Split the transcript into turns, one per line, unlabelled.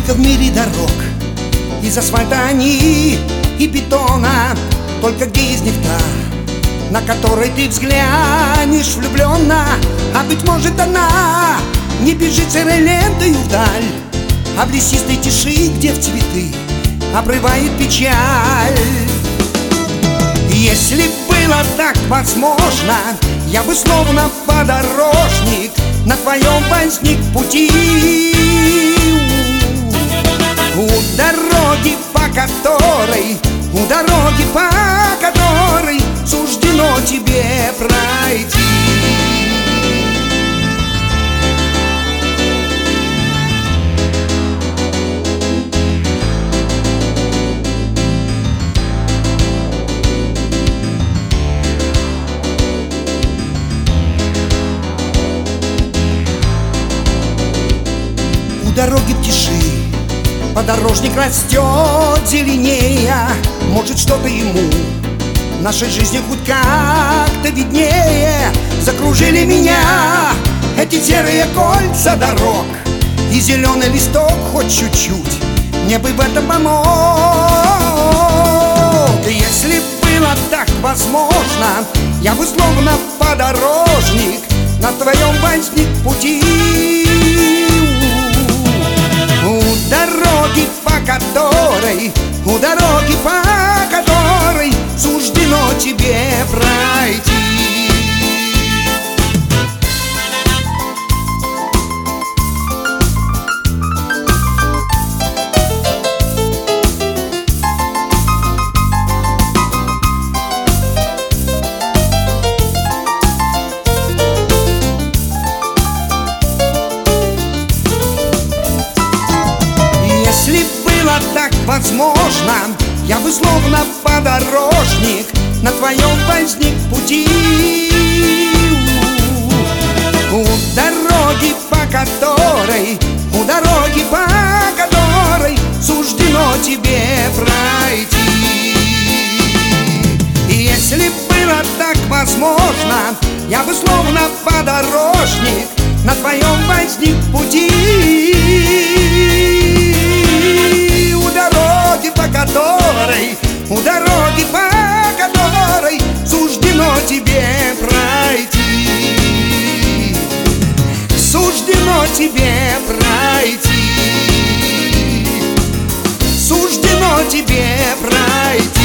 Сколько в мире дорог, из асфальта они и бетона, только где из них та, на которой ты взглянешь влюбленно? А быть может она не бежит серой лентою вдаль, а в лесистой тиши, где в цветы обрывает печаль. Если было так возможно, я бы словно подорожник на твоем возник пути. У дороги, по которой, у дороги, по которой суждено тебе пройти. У дороги в тиши подорожник растет зеленее. Может, что-то ему в нашей жизни хоть как-то виднее. Закружили меня эти серые кольца дорог, и зеленый листок хоть чуть-чуть мне бы в этом помог. Если было так возможно, я бы словно подорожник на твоем возник пути. У дороги, по которой, у дороги, по которой суждено тебе пройти. Если было так возможно, я бы словно подорожник на твоем возник пути. У дороги, по которой, у дороги, по которой суждено тебе пройти. Если было так возможно, я бы словно подорожник на твоем возник пути. У дороги, по которой суждено тебе пройти. Суждено тебе пройти. Суждено тебе пройти.